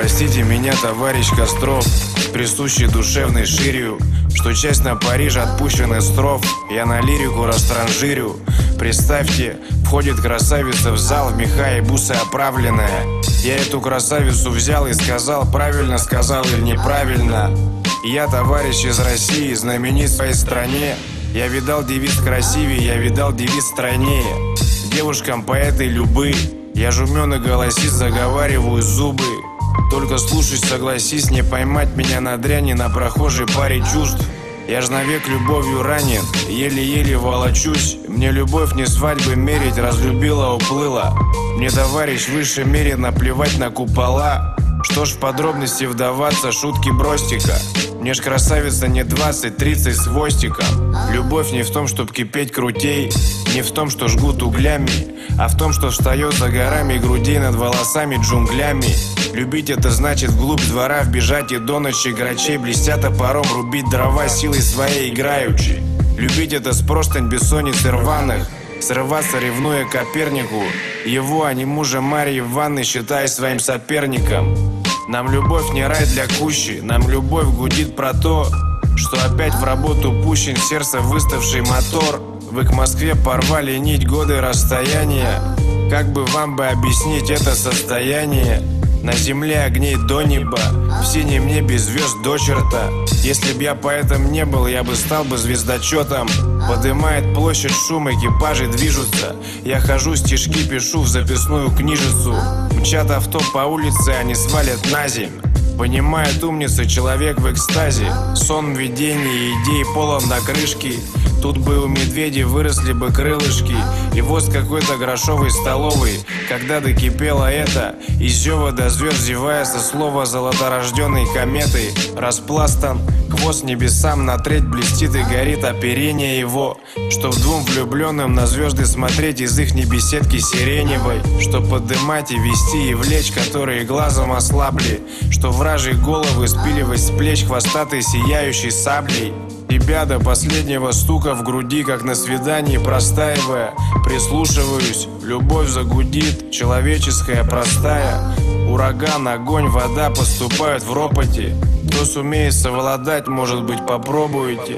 Простите меня, товарищ Костров, присущий душевной ширью, что часть на Париж отпущенных строф я на лирику растранжирю. Представьте, входит красавица в зал в меха и бусы оправленная. Я эту красавицу взял и сказал, правильно сказал или неправильно. Я, товарищ из России, знаменит в своей стране. Я видал девиц красивее, я видал девиц стройнее. Девушкам поэты любы, я жумен и голосист, заговариваю зубы. Только слушай, согласись, не поймать меня на дряни на прохожей паре чувств. Я ж навек любовью ранен, еле-еле волочусь. Мне любовь не свадьбы мерить, разлюбила, уплыла. Мне, товарищ, в высшей мере наплевать на купола. Что ж в подробности вдаваться, шутки бростика. Мне ж красавица не 20-30 с хвостиком. Любовь не в том, чтоб кипеть крутей, не в том, что жгут углями, а в том, что встает за горами грудей над волосами джунглями. Любить это значит вглубь двора вбежать и до ночи грачей, блестя топором, рубить дрова силой своей играючи. Любить это с простынь бессонницы рваных, срываться, ревнуя Копернику, его, а не мужа Марьи в ванной, считая своим соперником. Нам любовь не рай для кущи, нам любовь гудит про то, что опять в работу пущен сердце выставший мотор. Вы к Москве порвали нить, годы расстояния. Как бы вам бы объяснить это состояние? На земле огней до неба, в синем небе звезд до черта. Если б я поэтом не был, я бы стал бы звездочетом. Подымает площадь шум, экипажи движутся. Я хожу, стишки пишу в записную книжицу. Мчат авто по улице, они свалят на земь. Понимает умница, человек в экстазе. Сон, видение, идеи полон до крышки. Тут бы у медведей выросли бы крылышки. И вот с какой-то грошовой столовой, когда докипело это, из зева до звезд зевая со слова золоторожденной кометой, распластан хвост небесам, на треть блестит и горит оперение его. Чтоб двум влюбленным на звезды смотреть из ихней беседки сиреневой, чтоб подымать и вести и влечь, которые глазом ослабли, что вражьи головы спиливать с плеч хвостатой сияющей саблей. Тебя до последнего стука в груди, как на свидании простаивая, прислушиваюсь, любовь загудит, человеческая простая. Ураган, огонь, вода поступают в ропоте. Кто сумеет совладать, может быть, попробуйте.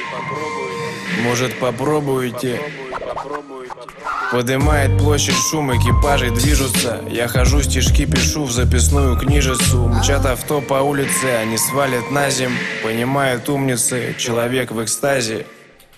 Может, попробуйте. Подымает площадь шум, экипажи движутся. Я хожу, стишки пишу в записную книжицу. Мчат авто по улице, они свалят на земь. Понимают умницы, человек в экстазе.